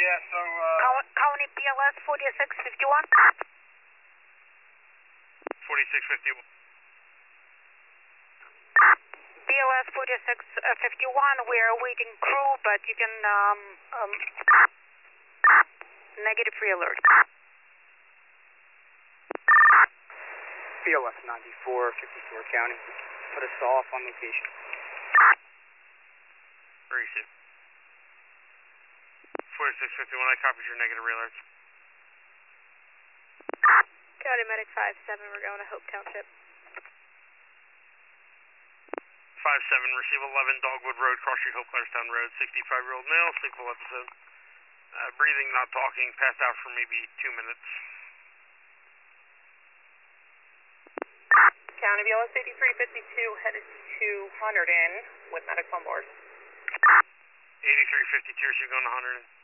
Yeah, so, County BLS 4651. 4651. BLS 4651, we are awaiting crew, but you can, negative pre-alert. BLS 9454 County. Put us off on location. Where is it? 4651, I copied your negative re-alerts. County Medic 57, we're going to Hope Township. 57, receive 11 Dogwood Road, Cross Street, Hope Clarkstown Road, 65-year-old male, sleepable episode. Breathing, not talking, passed out for maybe 2 minutes. County BLS 8352 headed to Hunterdon with medics on board. 8352, she's going to Hunterdon.